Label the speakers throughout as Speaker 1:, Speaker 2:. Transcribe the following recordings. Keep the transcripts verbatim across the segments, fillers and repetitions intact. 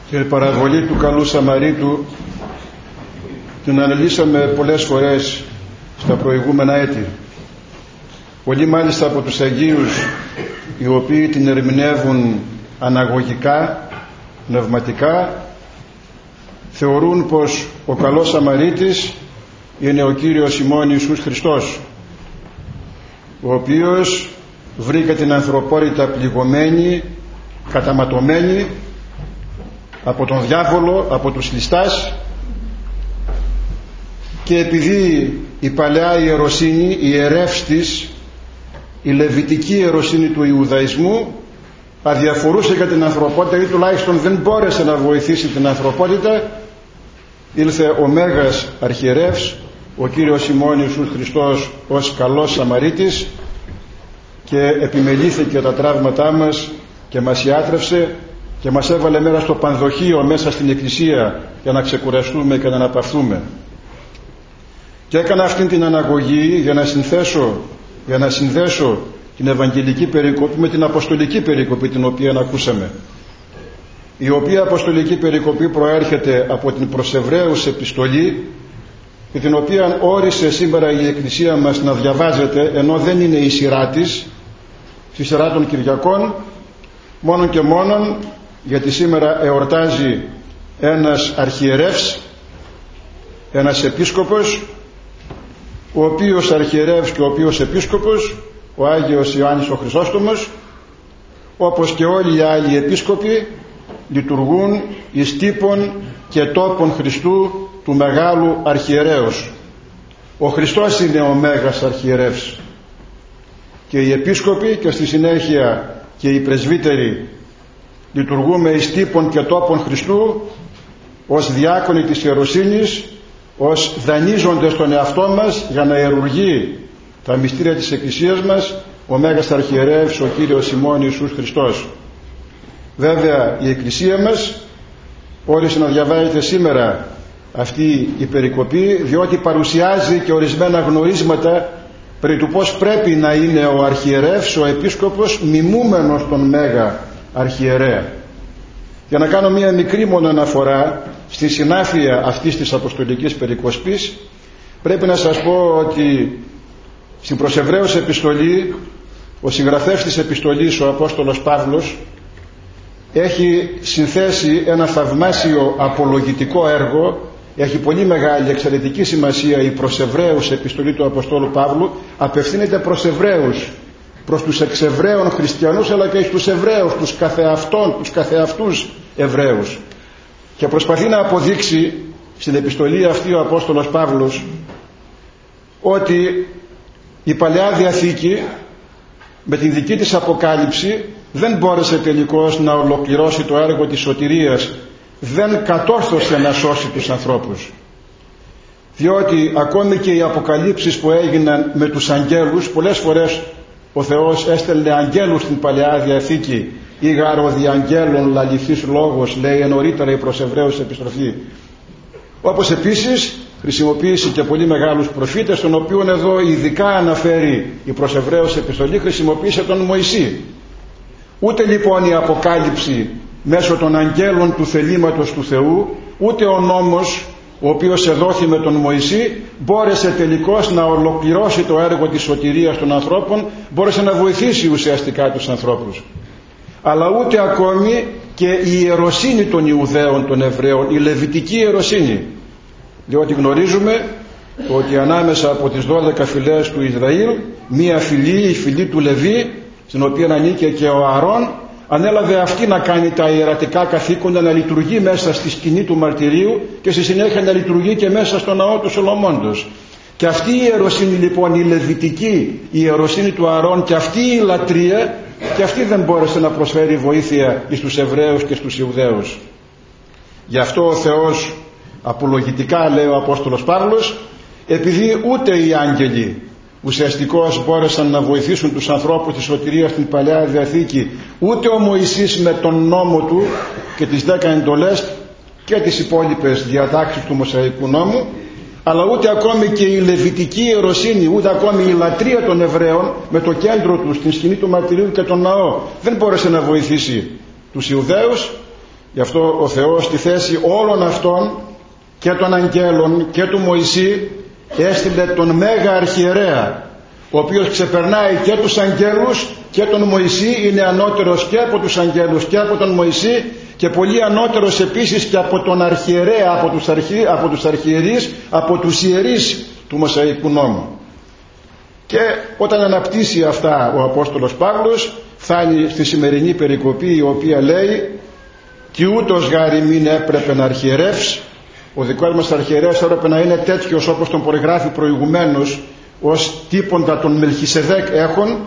Speaker 1: Την παραβολή του καλού Σαμαρίτου την αναλύσαμε πολλές φορές στα προηγούμενα έτη. Πολλοί μάλιστα από τους Αγίους, οι οποίοι την ερμηνεύουν αναγωγικά, πνευματικά, θεωρούν πως ο καλός Σαμαρίτης είναι ο Κύριος ημών Ιησούς Χριστός, ο οποίος βρήκε την ανθρωπότητα πληγωμένη, καταματωμένη από τον διάβολο, από τους ληστάς, και επειδή η παλαιά ιεροσύνη, η ιερεύς της, η λεβιτική ιεροσύνη του Ιουδαϊσμού αδιαφορούσε για την ανθρωπότητα ή τουλάχιστον δεν μπόρεσε να βοηθήσει την ανθρωπότητα, ήλθε ο Μέγας Αρχιερεύς, ο Κύριος ημών Ιησούς Χριστός, ως καλός Σαμαρίτης και επιμελήθηκε τα τραύματά μας και μας ιάτρευσε και μας έβαλε μέρα στο πανδοχείο μέσα στην εκκλησία για να ξεκουραστούμε και να αναπαυθούμε. Και έκανα αυτήν την αναγωγή για να συνθέσω, για να συνδέσω την Ευαγγελική περικοπή με την Αποστολική περικοπή την οποία ακούσαμε, η οποία Αποστολική περικοπή προέρχεται από την προς Εβραίους επιστολή και την οποία όρισε σήμερα η Εκκλησία μας να διαβάζεται, ενώ δεν είναι η σειρά της, στη σειρά των Κυριακών, μόνον και μόνον γιατί σήμερα εορτάζει ένας αρχιερεύς, ένας επίσκοπος, ο οποίος αρχιερεύς και ο οποίος επίσκοπος, ο Άγιος Ιωάννης ο Χρυσόστομος, όπως και όλοι οι άλλοι επίσκοποι, λειτουργούν εις τύπων και τόπων Χριστού του Μεγάλου Αρχιερέως. Ο Χριστός είναι ο Μέγας Αρχιερεύς και οι επίσκοποι και στη συνέχεια και οι πρεσβύτεροι λειτουργούμε εις τύπων και τόπων Χριστού ως διάκονοι της ιεροσύνης, ως δανείζονται στον εαυτό μας για να ιερουργεί τα μυστήρια της Εκκλησίας μας ο Μέγας Αρχιερεύς, ο Κύριος ημών Ιησούς Χριστός. Βέβαια η Εκκλησία μας όρισε να διαβάζετε σήμερα αυτή η περικοπή, διότι παρουσιάζει και ορισμένα γνωρίσματα περί του πώς πρέπει να είναι ο Αρχιερεύς, ο Επίσκοπος, μιμούμενος τον Μέγα Αρχιερέα. Για να κάνω μία μικρή μόνο αναφορά στη συνάφεια αυτής της Αποστολικής περικοπής, πρέπει να σας πω ότι στην προς Εβραίους επιστολή ο συγγραφέας της επιστολής, ο Απόστολος Παύλος, έχει συνθέσει ένα θαυμάσιο απολογητικό έργο. Έχει πολύ μεγάλη εξαιρετική σημασία η προς Εβραίους επιστολή του Αποστόλου Παύλου. Απευθύνεται προς Εβραίους, προς τους εξεβραίων χριστιανούς, αλλά και στους Εβραίους, τους καθεαυτών, τους καθεαυτούς Εβραίους, και προσπαθεί να αποδείξει στην επιστολή αυτή ο Απόστολος Παύλος ότι η Παλαιά Διαθήκη με την δική της αποκάλυψη δεν μπόρεσε τελικώς να ολοκληρώσει το έργο της σωτηρίας, δεν κατόρθωσε να σώσει τους ανθρώπους, διότι ακόμη και οι αποκαλύψεις που έγιναν με τους αγγέλους, πολλές φορές ο Θεός έστελνε αγγέλους στην Παλαιά Διαθήκη, ή γαροδι αγγέλων λαληθής λόγος, λέει νωρίτερα η προς Εβραίους επιστροφή, όπως επίσης χρησιμοποίησε και πολύ μεγάλους προφήτες, τον οποίον εδώ ειδικά αναφέρει η προς Εβραίους επιστολή, χρησιμοποίησε τον Μωυσή. Ούτε λοιπόν η αποκάλυψη μέσω των αγγέλων του θελήματος του Θεού, ούτε ο νόμος ο οποίος εδόθη με τον Μωυσή μπόρεσε τελικώς να ολοκληρώσει το έργο της σωτηρίας των ανθρώπων, μπόρεσε να βοηθήσει ουσιαστικά τους ανθρώπους. Αλλά ούτε ακόμη και η ιεροσύνη των Ιουδαίων, των Εβραίων, η λεβιτική ιεροσύνη, διότι γνωρίζουμε ότι ανάμεσα από τις δώδεκα φυλές του Ισραήλ, μία φυλή, η φυλή του Λεβί, στην οποία ανήκε και ο Ααρών, ανέλαβε αυτή να κάνει τα ιερατικά καθήκοντα, να λειτουργεί μέσα στη σκηνή του μαρτυρίου και στη συνέχεια να λειτουργεί και μέσα στο ναό του Σολομώντος. Και αυτή η ιεροσύνη λοιπόν, η λεβιτική, η ιεροσύνη του Ααρών, και αυτή η λατρεία, και αυτή δεν μπόρεσε να προσφέρει βοήθεια στους Εβραίους και στους Ιουδαίους. Γι' αυτό ο Θεός απολογητικά, λέει ο Απόστολος Παύλος, επειδή ούτε οι άγγελοι ουσιαστικώς μπόρεσαν να βοηθήσουν τους ανθρώπους της σωτηρίας στην Παλαιά Διαθήκη, ούτε ο Μωυσής με τον νόμο του και τις δέκα εντολές και τις υπόλοιπες διατάξεις του Μωσαϊκού νόμου, αλλά ούτε ακόμη και η λεβιτική ιεροσύνη, ούτε ακόμη η λατρεία των Εβραίων με το κέντρο του στην σκηνή του μαρτυρίου και τον ναό δεν μπόρεσε να βοηθήσει τους Ιουδαίους. Γι' αυτό ο Θεός στη θέση όλων αυτών και των αγγέλων και του Μωυσή έστειλε τον Μέγα Αρχιερέα, ο οποίος ξεπερνάει και τους αγγέλους και τον Μωυσή, είναι ανώτερος και από τους αγγέλους και από τον Μωυσή και πολύ ανώτερος επίσης και από τον Αρχιερέα, από τους, αρχι, από τους αρχιερείς, από τους ιερείς του Μωσαϊκού νόμου. Και όταν αναπτύσσει αυτά ο Απόστολος Παύλος, φτάνει στη σημερινή περικοπή, η οποία λέει «Κι ούτως γάρι μην έπρεπε να αρχιερεύσει». Ο δικός μας αρχιερέας έπρεπε να είναι τέτοιος όπως τον περιγράφει προηγουμένως, ως τύποντα τον Μελχισεδέκ έχων,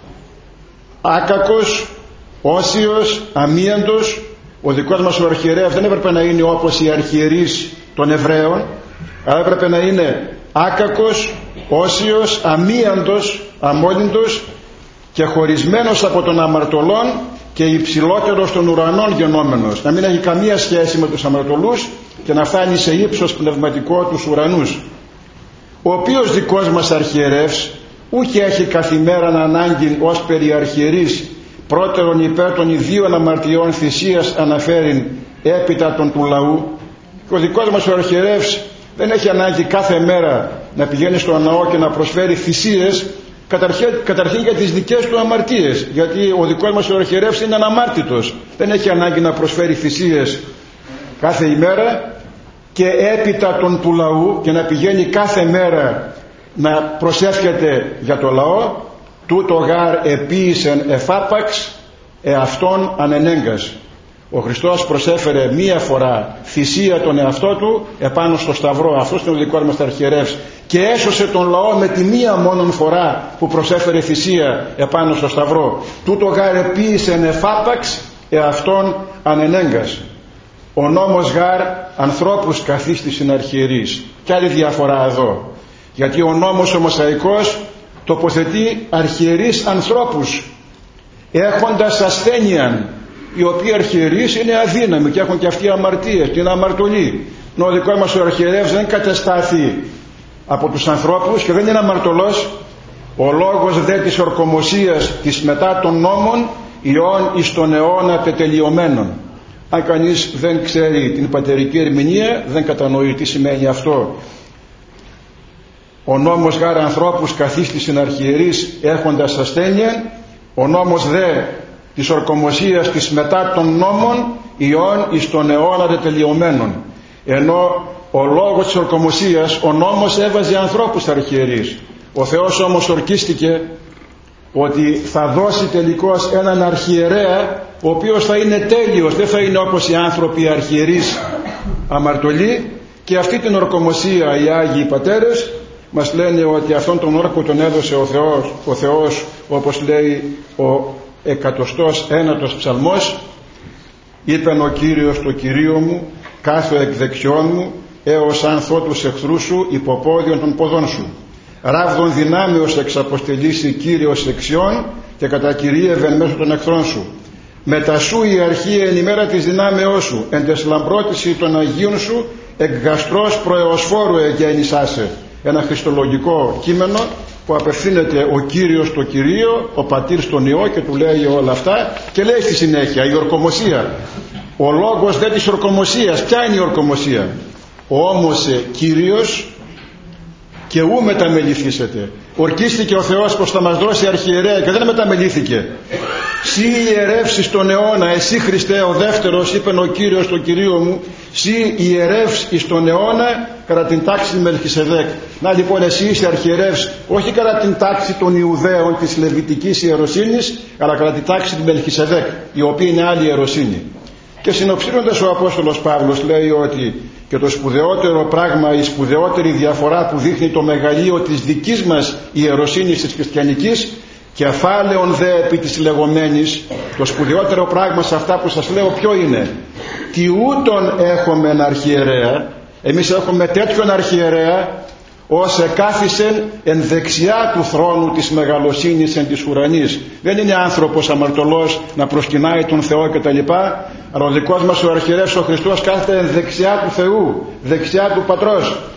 Speaker 1: άκακος, όσιος, αμίαντος. Ο δικός μας ο αρχιερέας δεν έπρεπε να είναι όπως οι αρχιερείς των Εβραίων, αλλά έπρεπε να είναι άκακος, όσιος, αμίαντος, αμόλυντος και χωρισμένος από τον αμαρτωλόν και υψηλότερος των ουρανών γενόμενος, να μην έχει καμία σχέση με τους αμαρτωλούς και να φτάνει σε ύψος πνευματικό τους ουρανούς. Ο οποίος δικός μας αρχιερεύς ούκ έχει καθημέραν ανάγκη ως περιαρχιερής πρώτερον υπέρ των ιδίων αμαρτιών θυσίας αναφέρειν έπειτα των του λαού. Και ο δικός μας ο αρχιερεύς δεν έχει ανάγκη κάθε μέρα να πηγαίνει στο ναό και να προσφέρει θυσίες, καταρχήν, καταρχήν για τις δικές του αμαρτίες, γιατί ο δικός μας ο αρχιερεύς είναι αναμάρτητος, δεν έχει ανάγκη να προσφέρει θυσίες κάθε ημέρα, και έπειτα των του λαού και να πηγαίνει κάθε μέρα να προσεύχεται για το λαό. Τούτο γάρ επίησεν εφάπαξ εαυτόν ανενέγκας. Ο Χριστός προσέφερε μία φορά θυσία τον εαυτό του επάνω στο σταυρό, αυτός είναι ο δικός μας αρχιερεύς, και έσωσε τον λαό με τη μία μόνον φορά που προσέφερε θυσία επάνω στο σταυρό. Τούτο γάρ επίησεν εφάπαξ εαυτόν ανενέγκας. Ο νόμος γάρ ανθρώπους καθίστησιν αρχιερείς. Και άλλη διαφορά εδώ, γιατί ο νόμος ο Μωσαϊκός τοποθετεί αρχιερείς ανθρώπους έχοντας ασθένειαν, οι οποίοι αρχιερείς είναι αδύναμοι και έχουν και αυτοί αμαρτίες και είναι αμαρτωλοί. Ο δικός μας ο αρχιερεύς δεν κατεστάθη από τους ανθρώπους και δεν είναι αμαρτωλός. Ο λόγος δε της ορκομοσίας της μετά των νόμων ιών εις τον αιώνα τετελειωμένων. Αν κανείς δεν ξέρει την πατερική ερμηνεία, δεν κατανοεί τι σημαίνει αυτό. Ο νόμος γάρα ανθρώπους καθίστησιν αρχιερείς έχοντας ασθένεια, ο νόμος δε της ορκομοσίας της μετά των νόμων ιών εις τον αιώνα τετελειωμένων. Ενώ ο λόγος της ορκομοσίας, ο νόμος έβαζε ανθρώπους αρχιερείς. Ο Θεός όμως ορκίστηκε ότι θα δώσει τελικώς έναν αρχιερέα, ο οποίος θα είναι τέλειος, δεν θα είναι όπως οι άνθρωποι αρχιερείς αμαρτωλοί. Και αυτή την ορκομοσία οι Άγιοι Πατέρες μας λένε ότι αυτόν τον όρκο τον έδωσε ο Θεός, ο Θεός όπως λέει ο εκατοστός ένατος ψαλμός, είπεν ο Κύριος το Κυρίο μου, κάθω εκ δεξιών μου, έως αν θώ τους εχθρούς σου υποπόδιον των ποδών σου. Ράβδον δυνάμεως εξαποστελήσει Κύριος δεξιών και κατακυρίευεν μέσω των εχθρών σου. Μετα σου η αρχή εν ημέρα της δυνάμεώς σου, εν τες λαμπρότηση των Αγίων σου, εκ γαστρός προεοσφόρου εγέννησάσε. Ένα χριστολογικό κείμενο που απευθύνεται ο Κύριος στο Κυρίο, ο Πατήρ στον Υιό και του λέει όλα αυτά και λέει στη συνέχεια η ορκομοσία. Ο λόγος δε της ορκομοσίας, ποια είναι η ορκομοσία? Ο όμωσε Κύριος και ου μεταμεληθήσετε. Ορκίστηκε ο Θεός πως θα μας δώσει αρχιερέα και δεν μεταμελήθηκε. Σύ ιερεύσεις τον αιώνα, εσύ Χριστέ ο δεύτερος, είπεν ο Κύριος το Κυρίο μου, σύ ιερεύς εις τον αιώνα κατά την τάξη Μελχισεδέκ. Να λοιπόν εσύ είσαι αρχιερεύς όχι κατά την τάξη των Ιουδαίων της Λεβιτικής ιεροσύνης, αλλά κατά την τάξη του Μελχισεδέκ, η οποία είναι άλλη ιεροσύνη. Και συνοψίζοντας ο Απόστολος Παύλος λέει ότι και το σπουδαιότερο πράγμα, η σπουδαιότερη διαφορά που δείχνει το μεγαλείο της δικής μας ιεροσύνης της χριστιανικής, κεφάλαιον δε επί της λεγόμενης, το σπουδαιότερο πράγμα σε αυτά που σας λέω ποιο είναι? Τι ούτων έχουμε ένα αρχιερέα, εμείς έχουμε τέτοιον αρχιερέα ως εκάθισεν εν δεξιά του θρόνου της μεγαλοσύνης εν της ουρανής. Δεν είναι άνθρωπος αμαρτωλός να προσκυνάει τον Θεό κτλ. Αλλά ο δικός μας ο αρχιερεύς ο Χριστός κάθεται εν δεξιά του Θεού, δεξιά του Πατρός.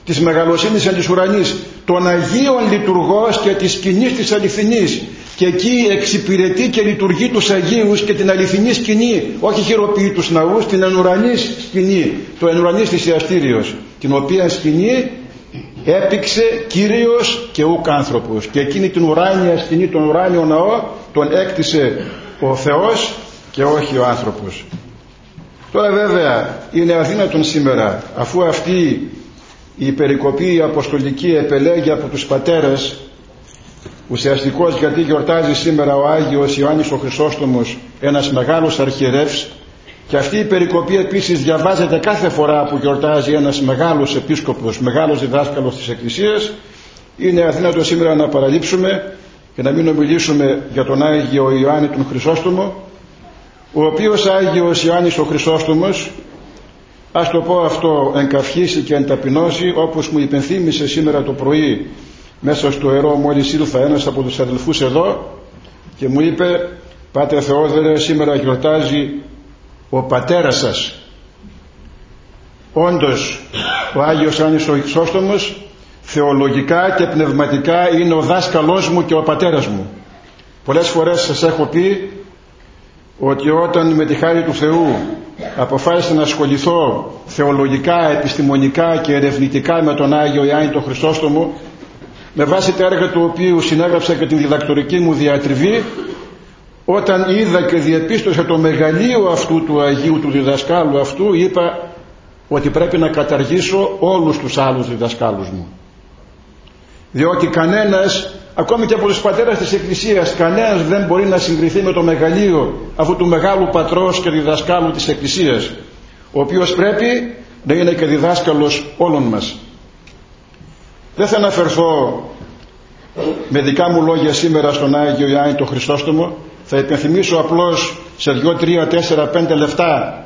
Speaker 1: της μεγαλοσύνης εν της ουρανής, των Αγίων λειτουργός και της σκηνής της αληθινής, και εκεί εξυπηρετεί και λειτουργεί τους Αγίους και την αληθινή σκηνή, όχι χειροποιεί τους ναούς, την ενουρανής σκηνή, το ενουρανής θυσιαστήριος, την οποία σκηνή έπηξε Κύριος και ουκ άνθρωπος, και εκείνη την ουράνια σκηνή, τον ουράνιο ναό, τον έκτισε ο Θεός και όχι ο άνθρωπος. Τώρα βέβαια είναι αδύνατον σήμερα, αφού αυτή η περικοπή η αποστολική επελέγει από τους πατέρες, ουσιαστικώς γιατί γιορτάζει σήμερα ο Άγιος Ιωάννης ο Χρυσόστομος, ένας μεγάλος αρχιερεύς, και αυτή η περικοπή επίσης διαβάζεται κάθε φορά που γιορτάζει ένας μεγάλος επίσκοπος, μεγάλος διδάσκαλος της Εκκλησίας. Είναι αδύνατο σήμερα να παραλείψουμε και να μην ομιλήσουμε για τον Άγιο Ιωάννη τον Χρυσόστομο, ο οποίος Άγιος Ιωάννης ο Χρυσόστομος, ας το πω αυτό, εγκαυχήσει και ενταπεινώσει, όπως μου υπενθύμησε σήμερα το πρωί μέσα στο ιερό, μόλις ήλθα, ένας από τους αδελφούς εδώ και μου είπε: Πάτερ Θεόδωρε, σήμερα γιορτάζει ο πατέρας σας. Όντως ο Άγιος Ιωάννης ο Χρυσόστομος θεολογικά και πνευματικά είναι ο δάσκαλός μου και ο πατέρας μου. Πολλές φορές σας έχω πει ότι όταν με τη χάρη του Θεού αποφάσισα να ασχοληθώ θεολογικά, επιστημονικά και ερευνητικά με τον Άγιο Ιωάννη τον Χρυσόστομο, με βάση τα έργα του οποίου συνέγραψα και την διδακτορική μου διατριβή, όταν είδα και διεπίστωσα το μεγαλείο αυτού του Αγίου, του διδασκάλου αυτού, είπα ότι πρέπει να καταργήσω όλους τους άλλους διδασκάλους μου, διότι κανένας, ακόμη και από τους πατέρες της Εκκλησίας, κανένας δεν μπορεί να συγκριθεί με το μεγαλείο αυτού του μεγάλου πατρός και διδασκάλου της Εκκλησίας, ο οποίος πρέπει να είναι και διδάσκαλος όλων μας. Δεν θα αναφερθώ με δικά μου λόγια σήμερα στον Άγιο Ιωάννη τον Χρυσόστομο. Θα υπενθυμίσω απλώς σε δύο, τρία, τέσσερα, πέντε λεπτά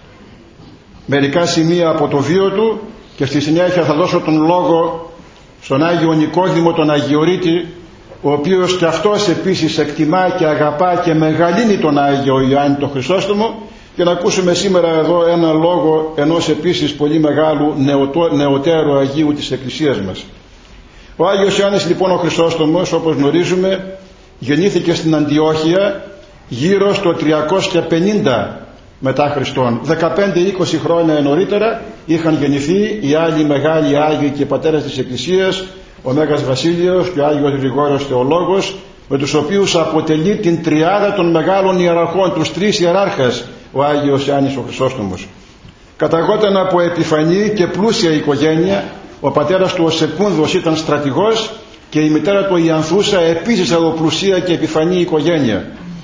Speaker 1: μερικά σημεία από το βίο του, και στη συνέχεια θα δώσω τον λόγο στον Άγιο Νικόδημο τον Αγιορείτη, ο οποίος και αυτός επίσης εκτιμά και αγαπά και μεγαλύνει τον Άγιο Ιωάννη τον Χρυσόστομο, και να ακούσουμε σήμερα εδώ ένα λόγο ενός επίσης πολύ μεγάλου νεωτέρου Αγίου της Εκκλησίας μας. Ο Άγιος Ιωάννης λοιπόν ο Χρυσόστομος, όπως γνωρίζουμε, γεννήθηκε στην Αντιόχεια γύρω στο τριακόσια πενήντα μετά Χριστόν. δεκαπέντε είκοσι χρόνια νωρίτερα είχαν γεννηθεί οι άλλοι μεγάλοι Άγιοι και πατέρες της Εκκλησίας, ο Μέγας Βασίλειος και ο Άγιος Γρηγόριος Θεολόγος, με τους οποίους αποτελεί την τριάδα των μεγάλων ιεραρχών, τους τρεις ιεράρχες, ο Άγιος Ιωάννης ο Χρυσόστομος. Καταγόταν από επιφανή και πλούσια οικογένεια. Ο πατέρας του ο Σεκούνδος ήταν στρατηγός και η μητέρα του η Ανθούσα επίσης από πλουσία και επιφανή οικογένεια.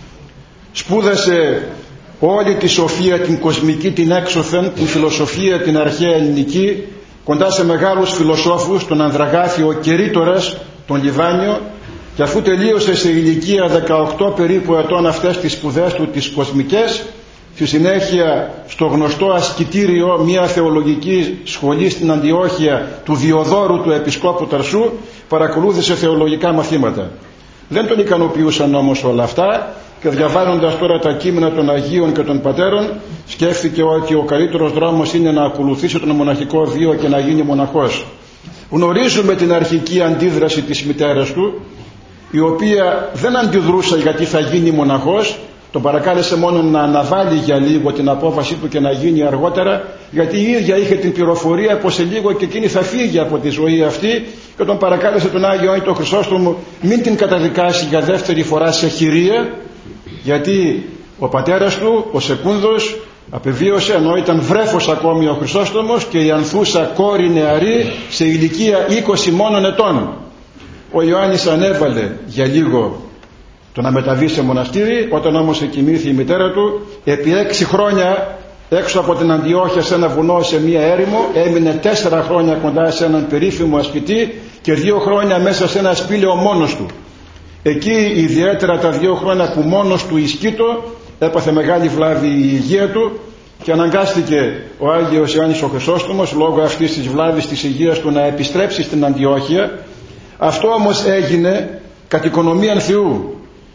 Speaker 1: Σπούδασε όλη τη σοφία την κοσμική, την έξωθεν, την φιλοσοφία την αρχαία ελληνική, κοντά σε μεγάλους φιλοσόφους, τον Ανδραγάθιο Κερίτορας, τον Λιβάνιο, και αφού τελείωσε σε ηλικία δεκαοκτώ περίπου ετών αυτές τις σπουδές του τις κοσμικές, στη συνέχεια στο γνωστό ασκητήριο, μια θεολογική σχολή στην Αντιόχεια του Διοδόρου του Επισκόπου Ταρσού, παρακολούθησε θεολογικά μαθήματα. Δεν τον ικανοποιούσαν όμως όλα αυτά, και διαβάζοντας τώρα τα κείμενα των Αγίων και των Πατέρων, σκέφτηκε ότι ο καλύτερος δρόμος είναι να ακολουθήσει τον μοναχικό βίο και να γίνει μοναχός. Γνωρίζουμε την αρχική αντίδραση της μητέρας του, η οποία δεν αντιδρούσε γιατί θα γίνει μοναχός. Τον παρακάλεσε μόνο να αναβάλει για λίγο την απόφαση του και να γίνει αργότερα, γιατί η ίδια είχε την πληροφορία πως σε λίγο και εκείνη θα φύγει από τη ζωή αυτή, και τον παρακάλεσε τον Άγιο Ιωάννη τον Χρυσόστομο μην την καταδικάσει για δεύτερη φορά σε χειρία, γιατί ο πατέρας του, ο Σεκούνδος, απεβίωσε ενώ ήταν βρέφος ακόμη ο Χρυσόστομος, και η Ανθούσα κόρη νεαρή σε ηλικία είκοσι μόνον ετών. Ο Ιωάννης ανέβαλε για λίγο το να μεταβεί σε μοναστήρι. Όταν όμως εκοιμήθη η μητέρα του, επί έξι χρόνια έξω από την Αντιόχεια σε ένα βουνό, σε μία έρημο, έμεινε τέσσερα χρόνια κοντά σε έναν περίφημο ασκητή και δύο χρόνια μέσα σε ένα σπήλαιο μόνος του. Εκεί ιδιαίτερα τα δύο χρόνια που μόνος του ισκήτο, έπαθε μεγάλη βλάβη η υγεία του και αναγκάστηκε ο Άγιος Ιωάννης ο Χρυσόστομος λόγω αυτής της βλάβης της υγείας του να επιστρέψει στην Αντιόχεια. Αυτό όμως έγινε κατ' οικονομίαν Θεού,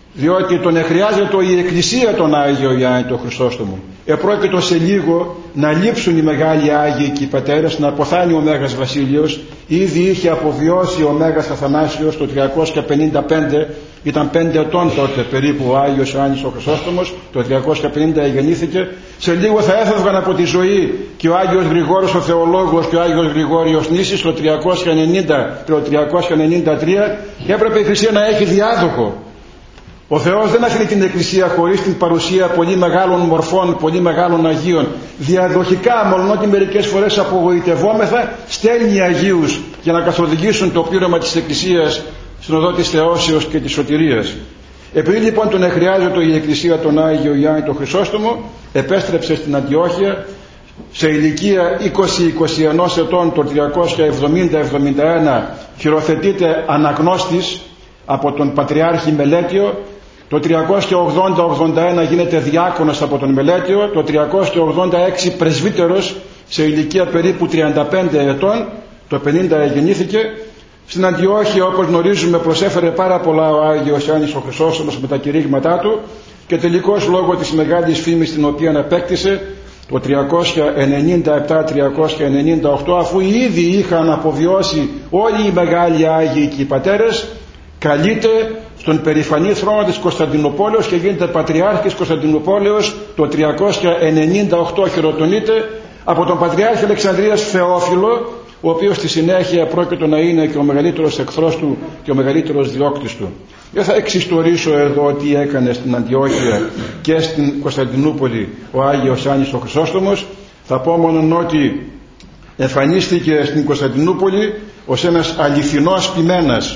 Speaker 1: διότι τον εχρειάζεται η Εκκλησία τον Άγιο Ιωάννη τον Χρυσόστομο. Επρόκειτο σε λίγο να λείψουν οι μεγάλοι Άγιοι και οι πατέρες, να αποθάνει ο Μέγας Βασίλειος. Ήδη είχε αποβιώσει ο Μέγας Αθανάσιος το τριακόσια πενήντα πέντε, ήταν πέντε ετών τότε περίπου ο Άγιος Ιωάννης ο Χρυσόστομος, το τριακόσια πενήντα γεννήθηκε. Σε λίγο θα έφευγαν από τη ζωή και ο Άγιος Γρηγόριος ο Θεολόγος και ο Άγιος Γρηγόριος Νήσης το τριακόσια ενενήντα και το τριακόσια ενενήντα τρία, και έπρεπε η Εκκλησία να έχει διάδοχο. Ο Θεός δεν αφήνει την Εκκλησία χωρίς την παρουσία πολύ μεγάλων μορφών, πολύ μεγάλων Αγίων. Διαδοχικά, μόλον ότι μερικές φορές απογοητευόμεθα, στέλνει Αγίους για να καθοδηγήσουν το πλήρωμα της Εκκλησίας στην οδό της θεώσεως και της σωτηρίας. Επειδή λοιπόν τον εχρειάζεται η Εκκλησία τον Άγιο Ιωάννη τον Χρυσόστομο, επέστρεψε στην Αντιόχεια σε ηλικία είκοσι με είκοσι ένα ετών το τριακόσια εβδομήντα εβδομήντα ένα, χειροθετείται αναγνώστης από τον Πατριάρχη Μελέτιο. Το τριακόσια ογδόντα ογδόντα ένα γίνεται διάκονος από τον Μελέτιο, το τριακόσια ογδόντα έξι πρεσβύτερος σε ηλικία περίπου τριάντα πέντε ετών, το πενήντα γεννήθηκε. Στην Αντιόχεια, όπως γνωρίζουμε, προσέφερε πάρα πολλά ο Άγιος Ιωάννης ο Χρυσόστομος με τα κηρύγματά του, και τελικώς λόγω της μεγάλης φήμης την οποία απέκτησε το τριακόσια ενενήντα επτά τριακόσια ενενήντα οκτώ, αφού ήδη είχαν αποβιώσει όλοι οι μεγάλοι Άγιοι και οι πατέρες, καλείται στον περηφανή θρόνο της Κωνσταντινούπολεως και γίνεται Πατριάρχης Κωνσταντινούπολεως το τριακόσια ενενήντα οκτώ. Χειροτονείται από τον Πατριάρχη Αλεξανδρίας Θεόφιλο, ο οποίος στη συνέχεια πρόκειται να είναι και ο μεγαλύτερος εχθρός του και ο μεγαλύτερος διώκτης του. Δεν θα εξιστορήσω εδώ τι έκανε στην Αντιόχεια και στην Κωνσταντινούπολη ο Άγιος Ιωάννης ο Χρυσόστομος. Θα πω μόνο ότι εμφανίστηκε στην Κωνσταντινούπολη ως ένας αληθινός ποιμένας,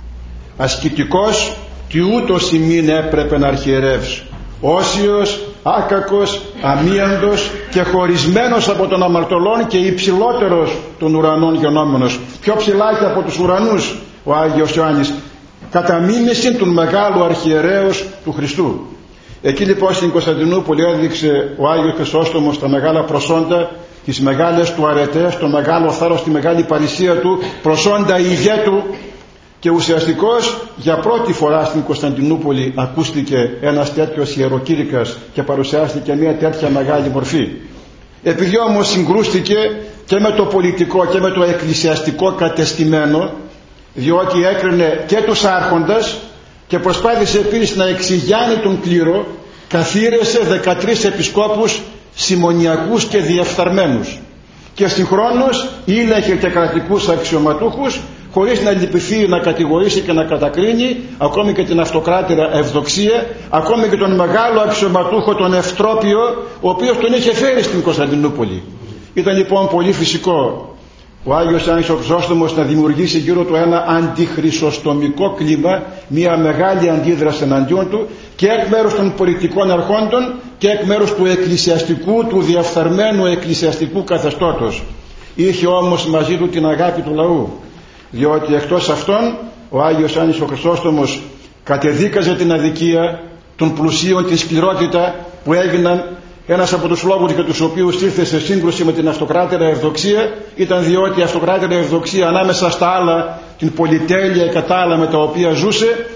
Speaker 1: ασκητικός, τι ούτως ημίν έπρεπε να αρχιερεύσει, όσιος, άκακος, αμίαντος και χωρισμένος από τον αμαρτωλόν και υψηλότερος των ουρανών γενόμενος, πιο ψηλά και από τους ουρανούς ο Άγιος Ιωάννης, κατά μίμηση του μεγάλου αρχιερέως του Χριστού. Εκεί λοιπόν στην Κωνσταντινούπολη έδειξε ο Άγιος Χρυσόστομος τα μεγάλα προσόντα, τις μεγάλες του αρετές, το μεγάλο θάρρος, τη μεγάλη παρησία του, προσόντα ηγέτου. Και ουσιαστικώς για πρώτη φορά στην Κωνσταντινούπολη ακούστηκε ένας τέτοιος ιεροκήρυκας και παρουσιάστηκε μια τέτοια μεγάλη μορφή. Επειδή όμως συγκρούστηκε και με το πολιτικό και με το εκκλησιαστικό κατεστημένο, διότι έκρινε και τους άρχοντας και προσπάθησε επίσης να εξηγιάνει τον κλήρο, καθήρεσε δεκατρείς επισκόπους συμμονιακούς και διεφθαρμένους και συγχρόνως ήλεγχε και κρατικούς αξιωματούχους, χωρίς να λυπηθεί, να κατηγορήσει και να κατακρίνει ακόμη και την αυτοκράτηρα Ευδοξία, ακόμη και τον μεγάλο αξιωματούχο τον Ευτρόπιο, ο οποίος τον είχε φέρει στην Κωνσταντινούπολη. Ήταν λοιπόν πολύ φυσικό ο Άγιος Ιωάννης ο Χρυσόστομος να δημιουργήσει γύρω του ένα αντιχρυσοστομικό κλίμα, μια μεγάλη αντίδραση εναντίον του και εκ μέρους των πολιτικών αρχόντων και εκ μέρους του εκκλησιαστικού, του διαφθαρμένου εκκλησιαστικού καθεστώτος. Είχε όμως μαζί του την αγάπη του λαού, διότι εκτός αυτών ο Άγιος Ιωάννης ο Χρυσόστομος κατεδίκαζε την αδικία των πλουσίων, την σκληρότητα που έγιναν. Ένας από τους λόγους για τους οποίους ήρθε σε σύγκρουση με την αυτοκράτηρα Ευδοξία ήταν διότι η αυτοκράτηρα Ευδοξία, ανάμεσα στα άλλα, την πολυτέλεια και τα άλλα με τα οποία ζούσε,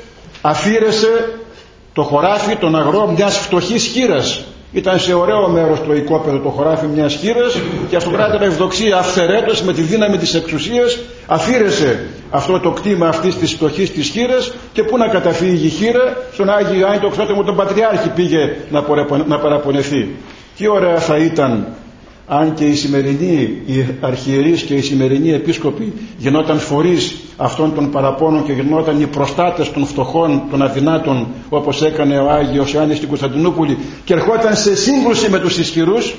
Speaker 1: αφήρεσε το χωράφι, τον αγρό μιας φτωχής χήρας. Ήταν σε ωραίο μέρος το οικόπεδο το χωράφι μιας χήρας και η αυτοκράτηρα Ευδοξία αυθαιρέτως με τη δύναμη της εξουσίας αφήρεσε αυτό το κτήμα αυτής της φτωχής της χήρας. Και πού να καταφύγει η χήρα? Στον Άγιο Ιωάννη τον Χρυσόστομο τον Πατριάρχη πήγε να παραπονεθεί. Τι ωραία θα ήταν αν και οι σημερινοί οι αρχιερείς και οι σημερινοί επίσκοποι γινόταν φορείς αυτών των παραπώνων και γινόταν οι προστάτες των φτωχών, των αδυνάτων, όπως έκανε ο Άγιος Ιωάννης στην Κωνσταντινούπολη, και ερχόταν σε σύγκρουση με τους ισχυρούς.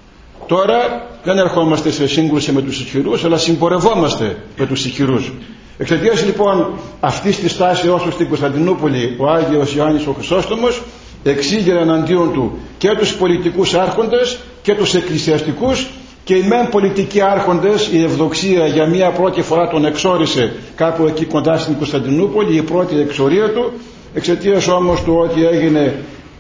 Speaker 1: Τώρα δεν ερχόμαστε σε σύγκρουση με τους ισχυρούς, αλλά συμπορευόμαστε με τους ισχυρούς. Εξαιτίας λοιπόν αυτής της τάσης όσο στην Κωνσταντινούπολη ο Άγιος Ιωάννης ο Χρυσόστομος εξήγερε εναντίον του και τους πολιτικούς άρχοντες και τους εκκλησιαστικούς, και οι μεν πολιτικοί άρχοντες, η Ευδοξία για μία πρώτη φορά τον εξόρισε κάπου εκεί κοντά στην Κωνσταντινούπολη, η πρώτη εξορία του, εξαιτίας όμως του ότι έγινε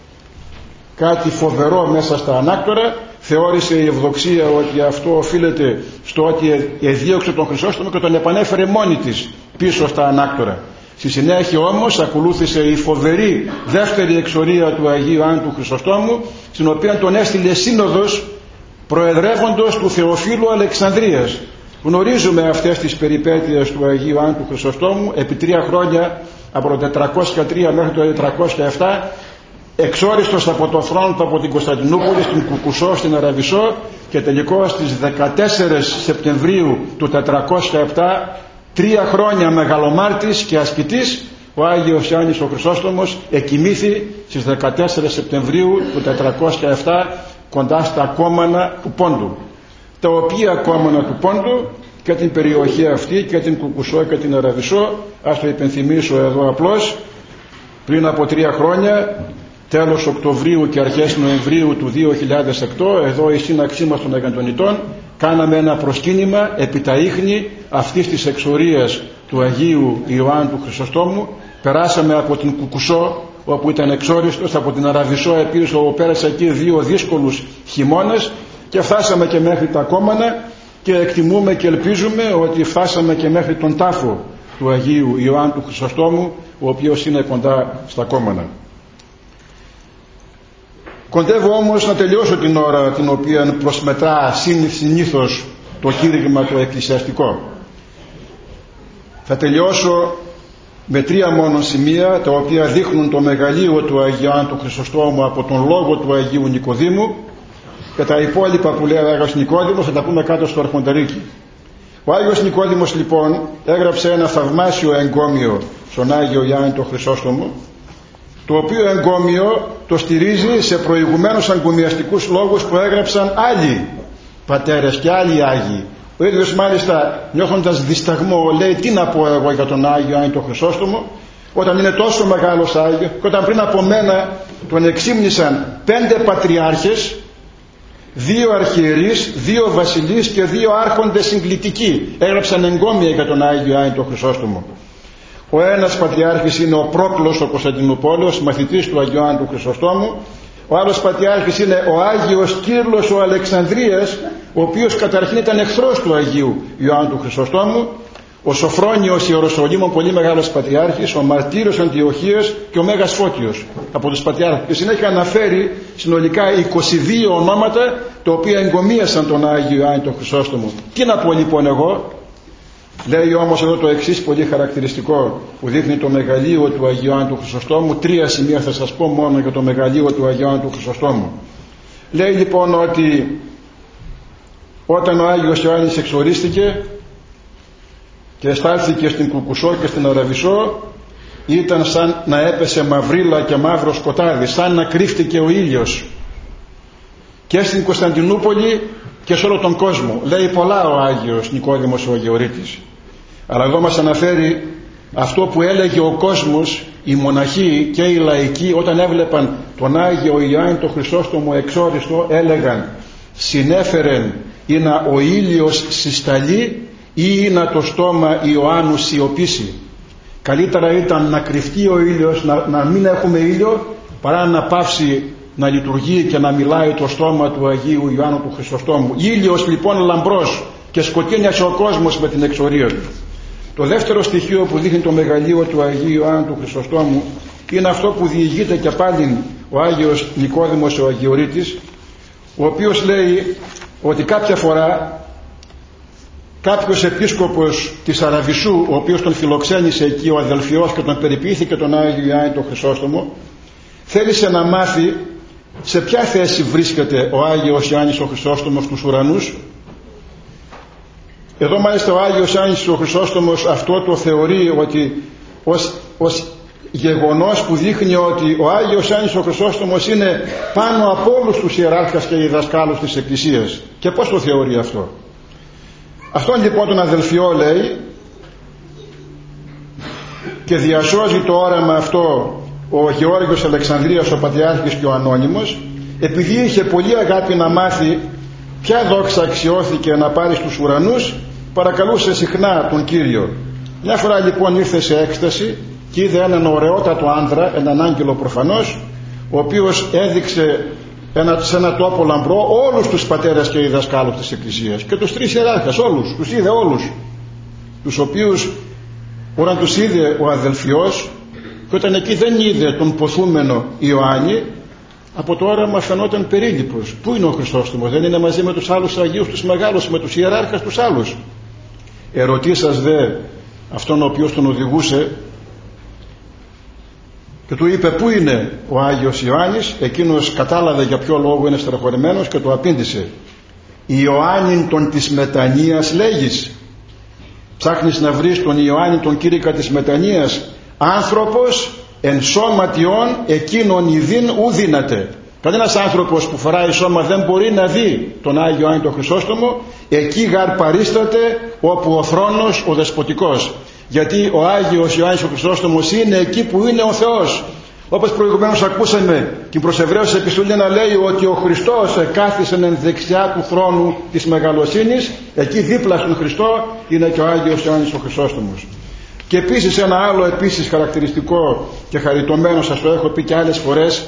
Speaker 1: κάτι φοβερό μέσα στα ανάκτορα. Θεώρησε η Ευδοξία ότι αυτό οφείλεται στο ότι εδίωξε τον Χρυσόστομο και τον επανέφερε μόνη της πίσω στα ανάκτορα. Στη συνέχεια όμως ακολούθησε η φοβερή δεύτερη εξορία του Αγίου Ιωάννου του Χρυσοστόμου, στην οποία τον έστειλε σύνοδος προεδρεύοντος του Θεοφύλου Αλεξανδρίας. Γνωρίζουμε αυτές τις περιπέτειες του Αγίου Ιωάννου του Χρυσοστόμου. Επί τρία χρόνια, από το τετρακόσια τρία μέχρι το τετρακόσια επτά, εξόριστος από το φρόντο από την Κωνσταντινούπολη στην Κουκουσό, στην Αραβισσό, και τελικώς στις δεκατέσσερις Σεπτεμβρίου του τετρακόσια επτά, τρία χρόνια μεγαλομάρτης και ασκητής, ο Άγιος Ιωάννης ο Χρυσόστομος εκοιμήθη στις δεκατέσσερις Σεπτεμβρίου του τετρακόσια επτά κοντά στα κόμμανα του Πόντου, τα οποία κόμμανα του Πόντου και την περιοχή αυτή και την Κουκουσό και την Αραβισσό, ας το υπενθυμίσω εδώ απλώς, πριν από τρία χρόνια, τέλος Οκτωβρίου και αρχές Νοεμβρίου του δύο χιλιάδες οκτώ, εδώ η σύναξή μας των Αγιαντονιτών, κάναμε ένα προσκύνημα επί τα ίχνη αυτής της εξορίας του Αγίου Ιωάννου του Χρυσοστόμου. Περάσαμε από την Κουκουσό, όπου ήταν εξόριστος, από την Αραβισσό επίσης, όπου πέρασε εκεί δύο δύσκολους χειμώνες, και φτάσαμε και μέχρι τα κόμμανα, και εκτιμούμε και ελπίζουμε ότι φτάσαμε και μέχρι τον τάφο του Αγίου Ιωάννου του Χρυσοστόμου, ο οποίος είναι κοντά στα κόμμανα. Κοντεύω όμως να τελειώσω την ώρα την οποία προσμετρά συνήθως το κήρυγμα το εκκλησιαστικό. Θα τελειώσω με τρία μόνο σημεία, τα οποία δείχνουν το μεγαλείο του Αγίου Ιωάννου του Χρυσοστόμου από τον λόγο του Αγίου Νικοδήμου, και τα υπόλοιπα που λέει ο Άγιος Νικόδημος θα τα πούμε κάτω στο αρχοντερίκι. Ο Άγιος Νικόδημος λοιπόν έγραψε ένα θαυμάσιο εγκόμιο στον Άγιο Ιωάννη τον Χρυσόστομο, το οποίο εγκόμιο το στηρίζει σε προηγουμένους αγκομιαστικούς λόγους που έγραψαν άλλοι πατέρες και άλλοι Άγιοι. Ο ίδιος μάλιστα, νιώθοντας δισταγμό, λέει: τι να πω εγώ για τον Άγιο Ιωάννη τον Χρυσόστομο, όταν είναι τόσο μεγάλος Άγιος, και όταν πριν από μένα τον εξύμνησαν πέντε πατριάρχες, δύο αρχιερείς, δύο βασιλείς και δύο άρχοντες συγκλητικοί, έγραψαν εγκόμια για τον Άγιο Ιωάννη τον Χρυσόστομο. Ο ένας πατριάρχης είναι ο Πρόκλος ο Κωνσταντινούπολος, μαθητής του Αγίου Ιωάννου του Χρυσοστόμου. Ο άλλος πατριάρχης είναι ο Άγιος Κύρλος ο Αλεξανδρίας, ο οποίος καταρχήν ήταν εχθρός του Αγίου Ιωάννου του Χρυσοστόμου. Ο Σοφρόνιος Ιεροσολύμων, πολύ μεγάλος πατριάρχης, ο Μαρτύριος Αντιοχίας και ο Μέγας Φώτιος από τους πατριάρχες. Και συνέχεια αναφέρει συνολικά είκοσι δύο ονόματα, τα οποία εγκομίασαν τον Άγιο Ιωάννη τον Χρυσόστομο. Τι να πω λοιπόν εγώ? Λέει όμως εδώ το εξής πολύ χαρακτηριστικό που δείχνει το μεγαλείο του Αγίου Ιωάννου του Χρυσοστόμου. Τρία σημεία θα σας πω μόνο για το μεγαλείο του Αγίου Ιωάννου του Χρυσοστόμου. Λέει λοιπόν ότι όταν ο Άγιος Ιωάννης εξορίστηκε και στάλθηκε στην Κουκουσό και στην Αραβισσό, ήταν σαν να έπεσε μαυρίλα και μαύρο σκοτάδι, σαν να κρύφτηκε ο ήλιος και στην Κωνσταντινούπολη και σε όλο τον κόσμο. Λέει πολλά ο Άγιος Νικόδημος ο Αγιορείτης, αλλά εδώ μας αναφέρει αυτό που έλεγε ο κόσμος, οι μοναχοί και οι λαϊκοί, όταν έβλεπαν τον Άγιο Ιωάννη τον Χρυσόστομο εξόριστο, έλεγαν: συνέφερεν ή να ο ήλιος συσταλεί ή να το στόμα Ιωάννου σιωπήσει. Καλύτερα ήταν να κρυφτεί ο ήλιος, να, να μην έχουμε ήλιο, παρά να πάυσει να λειτουργεί και να μιλάει το στόμα του Αγίου Ιωάννου του Χρυσοστόμου. Ήλιος λοιπόν λαμπρός, και σκοτίνιασε ο κόσμος με την εξορία του. Το δεύτερο στοιχείο που δείχνει το μεγαλείο του Αγίου Ιωάννου του Χρυσοστόμου είναι αυτό που διηγείται και πάλι ο Άγιος Νικόδημος ο Αγιορείτης, ο οποίος λέει ότι κάποια φορά κάποιος επίσκοπος της Αραβισσού, ο οποίος τον φιλοξένησε εκεί ο αδελφιός και τον περιποιήθηκε τον Άγιο Ιωάννη τον Χρυσόστομο, θέλησε να μάθει σε ποια θέση βρίσκεται ο Άγιος Ιωάννης ο Χρυσόστομος στους ουρανούς. Εδώ μάλιστα ο Άγιος Ιωάννης ο Χρυσόστομος αυτό το θεωρεί ότι ως, ως γεγονός που δείχνει ότι ο Άγιος Ιωάννης ο Χρυσόστομος είναι πάνω από όλους τους ιεράρχες και διδασκάλους της Εκκλησίας. Και πώς το θεωρεί αυτό? Αυτόν λοιπόν τον αδελφιό, λέει, και διασώζει το όραμα αυτό ο Γεώργιος Αλεξανδρίας ο Πατριάρχης και ο Ανώνυμος, επειδή είχε πολύ αγάπη να μάθει ποια δόξα αξιώθηκε να πάρει στους ουρανούς, παρακαλούσε συχνά τον Κύριο. Μια φορά λοιπόν ήρθε σε έκσταση και είδε έναν ωραιότατο άνδρα, έναν άγγελο προφανώς, ο οποίος έδειξε ένα, σε ένα τόπο λαμπρό όλους τους πατέρες και διδασκάλους της Εκκλησίας και τους τρεις ιεράρχες, όλους, τους είδε όλους, τους οποίους Όταν τους είδε ο αδελφιός, και όταν εκεί δεν είδε τον ποθούμενο Ιωάννη, από το όραμα φαινόταν περίληπος. Πού είναι ο Χρυσόστομος? Δεν είναι μαζί με τους άλλους Αγίους τους μεγάλους, με τους ιεράρχες τους άλλους? Ερωτήσας δε αυτόν ο οποίος τον οδηγούσε και του είπε πού είναι ο Άγιος Ιωάννης, εκείνος κατάλαβε για ποιο λόγο είναι στεναχωρημένος και του απήντησε, Ιωάννην τον της Μετανίας λέγεις? Ψάχνεις να βρεις τον Ιωάννη τον κήρυκα της Μετανίας? Άνθρωπος εν σώματιον εκείνον ειδήν ου δύναται. Κανένας άνθρωπος που φοράει σώμα δεν μπορεί να δει τον Άγιο Ιωάννη τον Χρυσόστομο. Εκεί γαρ παρίσταται όπου ο θρόνος ο δεσποτικός. Γιατί ο Άγιος Ιωάννης ο Χρυσόστομος είναι εκεί που είναι ο Θεός. Όπως προηγουμένως ακούσαμε την προς Εβραίους επιστολή να λέει ότι ο Χριστός εκάθισε εν δεξιά του θρόνου της μεγαλοσύνης, εκεί δίπλα στον Χριστό είναι και ο Άγιος Ιωάννης ο Χρυσόστομος. Και επίσης ένα άλλο επίσης χαρακτηριστικό και χαριτωμένο, σας το έχω πει και άλλες φορές,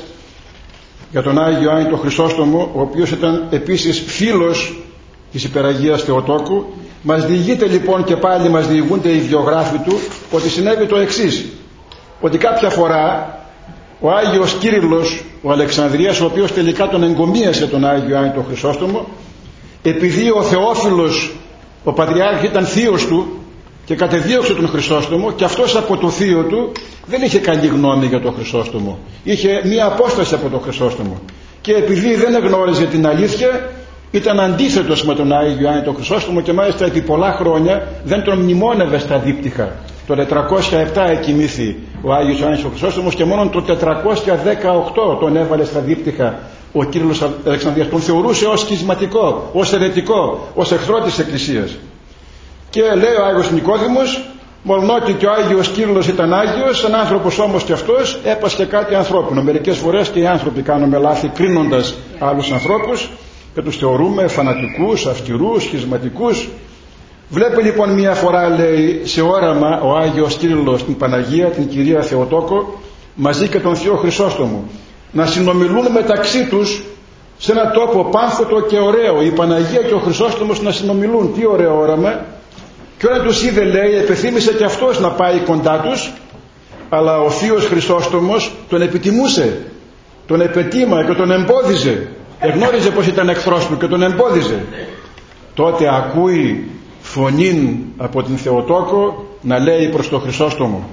Speaker 1: για τον Άγιο Ιωάννη τον Χρυσόστομο, ο οποίος ήταν επίσης φίλος της Υπεραγίας Θεοτόκου. Μας διηγείται λοιπόν και πάλι, μας διηγούνται οι βιογράφοι του, ότι συνέβη το εξής, ότι κάποια φορά ο Άγιος Κύριλλος ο Αλεξανδρίας, ο οποίος τελικά τον εγκομίασε τον Άγιο Ιωάννη τον Χρυσόστομο, επειδή ο Θεόφιλος ο Πατριάρχης ήταν θείος του και κατεδίωξε τον Χρυσόστομο, και αυτός από το θείο του δεν είχε καλή γνώμη για τον Χρυσόστομο, είχε μία απόσταση από τον Χρυσόστομο, και επειδή δεν εγνώριζε την αλήθεια, ήταν αντίθετος με τον Άγιο Ιωάννη τον Χρυσόστομο, και μάλιστα επί πολλά χρόνια δεν τον μνημόνευε στα δίπτυχα. Το τετρακόσια επτά εκοιμήθη ο Άγιος Ιωάννης ο Χρυσόστομος και μόνο το τετρακόσια δεκαοκτώ τον έβαλε στα δίπτυχα ο Κύριλλος Αλεξανδρίας. Τον θεωρούσε ως σχισματικό, ως αιρετικό, ως εχθρό της Εκκλησίας. Και λέει ο Άγιος Νικόδημος, μολονότι και ο Άγιος Κύριλλος ήταν Άγιος, ένα άνθρωπος όμως και αυτός έπασχε κάτι ανθρώπινο. Μερικές φορές και οι άνθρωποι κάνουμε λάθη κρίνοντας άλλους ανθρώπους και τους θεωρούμε φανατικούς, αυστηρούς, σχισματικούς. Βλέπει λοιπόν μία φορά, λέει, σε όραμα ο Άγιος Κύριλλος την Παναγία, την Κυρία Θεοτόκο, μαζί και τον Θείο Χρυσόστομο, να συνομιλούν μεταξύ τους σε ένα τόπο πάμφωτο και ωραίο, η Παναγία και ο Χρυσόστομος να συνομιλούν. Τι ωραίο όραμα! Και όταν τους είδε, λέει, επιθύμησε και αυτός να πάει κοντά τους, αλλά ο Θείος Χρυσόστομος τον επιτιμούσε, τον επετίμα και τον εμπόδιζε. Εγνώριζε πως ήταν εχθρός του και τον εμπόδιζε. Τότε ακούει φωνήν από την Θεοτόκο να λέει προς τον Χρυσόστομο,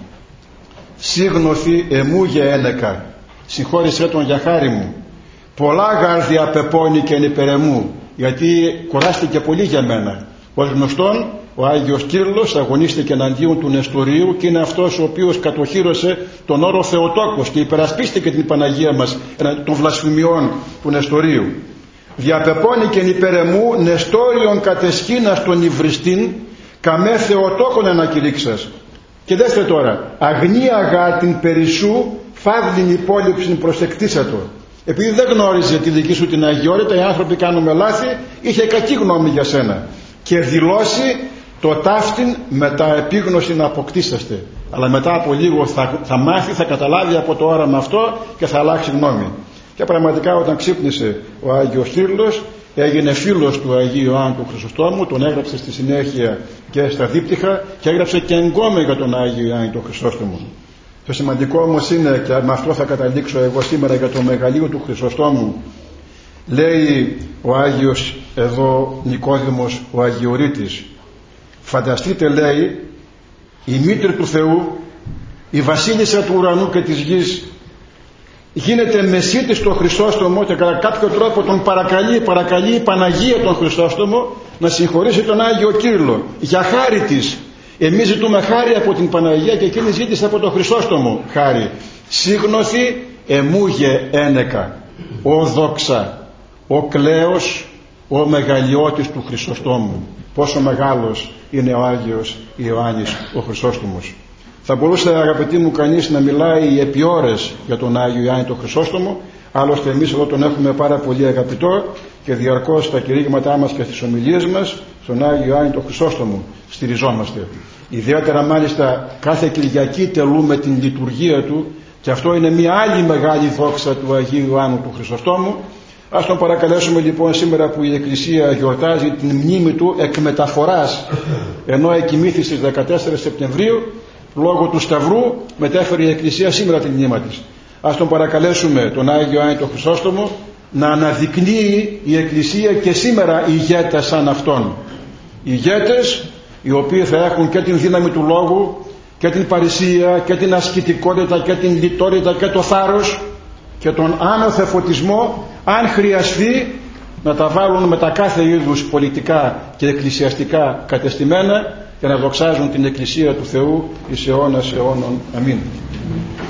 Speaker 1: «Σύγνωθη εμού γεένεκα, συγχώρησέ τον για χάρη μου, πολλά γάρδια πεπώνει και υπερεμού, γιατί κουράστηκε πολύ για μένα». Ως γνωστόν, ο Άγιος Κύριλλος αγωνίστηκε εναντίον του Νεστορίου και είναι αυτός ο οποίος κατοχύρωσε τον όρο Θεοτόκος και υπερασπίστηκε την Παναγία μας των βλασφημιών του Νεστορίου. «Διαπεπώνει και υπερεμού Νεστόριον κατεσχήνας τον υβριστήν, καμέ Θεοτόκον ανακηρύξας». Και δέστε τώρα, «Αγνία γα την περισσού, φαύλην υπόλοιψην προσεκτήσατο». Επειδή δεν γνώριζε τη δική σου την αγιότητα, οι άνθρωποι κάνουμε λάθη, είχε κακή γνώμη για σένα. Και δηλώσει το ταύτην μετά επίγνωση να αποκτήσαστε. Αλλά μετά από λίγο θα, θα μάθει, θα καταλάβει από το όραμα αυτό και θα αλλάξει γνώμη. Και πραγματικά όταν ξύπνησε ο Άγιος Κύριλλος, έγινε φίλος του Αγίου Ιωάννη του Χρυσοστόμου, τον έγραψε στη συνέχεια και στα δίπτυχα και έγραψε και εγκόμη για τον Άγιο Ιωάννη του Χρυσόστομου. Το σημαντικό όμως είναι, και με αυτό θα καταλήξω εγώ σήμερα, για το μεγαλείο του Χρυσοστόμου. Λέει ο Άγιος εδώ Νικόδημος ο Αγιορείτης, φανταστείτε, λέει, η μήτρη του Θεού, η βασίλισσα του ουρανού και της γης, γίνεται μεσίτη στο Χρυσόστομο και κατά κάποιο τρόπο τον παρακαλεί, παρακαλεί η Παναγία τον Χρυσόστομο να συγχωρήσει τον Άγιο Κύριλλο για χάρη της. Εμείς ζητούμε χάρη από την Παναγία και εκείνη ζήτησε από τον Χρυσόστομο χάρη. «Σύγνωθη εμούγε ένεκα, ο δόξα, ο κλαίος, ο μεγαλειώτης του Χρυσοστόμου». Πόσο μεγάλος είναι ο Άγιος Ιωάννης ο Χρυσόστομος. Θα μπορούσε, αγαπητοί μου, κανείς να μιλάει επί ώρες για τον Άγιο Ιωάννη τον Χρυσόστομο. Άλλωστε εμείς εδώ τον έχουμε πάρα πολύ αγαπητό και διαρκώς στα κηρύγματά μας και στις ομιλίες μας στον Άγιο Ιωάννη τον Χρυσόστομο στηριζόμαστε. Ιδιαίτερα μάλιστα κάθε Κυριακή τελούμε την λειτουργία του, και αυτό είναι μια άλλη μεγάλη δόξα του Αγίου Ιωάννου του Χρυσοστόμου. Ας τον παρακαλέσουμε λοιπόν σήμερα που η Εκκλησία γιορτάζει την μνήμη του εκ μεταφοράς, ενώ εκοιμήθη στις δεκατέσσερις Σεπτεμβρίου, λόγω του Σταυρού μετέφερε η Εκκλησία σήμερα την μνήμα της. Ας τον παρακαλέσουμε τον Άγιο Άννη τον Χρυσόστομο να αναδεικνύει η Εκκλησία και σήμερα ηγέτες σαν αυτόν. Ηγέτες οι οποίοι θα έχουν και την δύναμη του λόγου και την παρησία και την ασκητικότητα και την λιτότητα και το θάρρος και τον άνωθε φωτισμό, αν χρειαστεί, να τα βάλουν με τα κάθε είδους πολιτικά και εκκλησιαστικά κατεστημένα και να δοξάζουν την Εκκλησία του Θεού εις αιώνας αιώνων. Αμήν.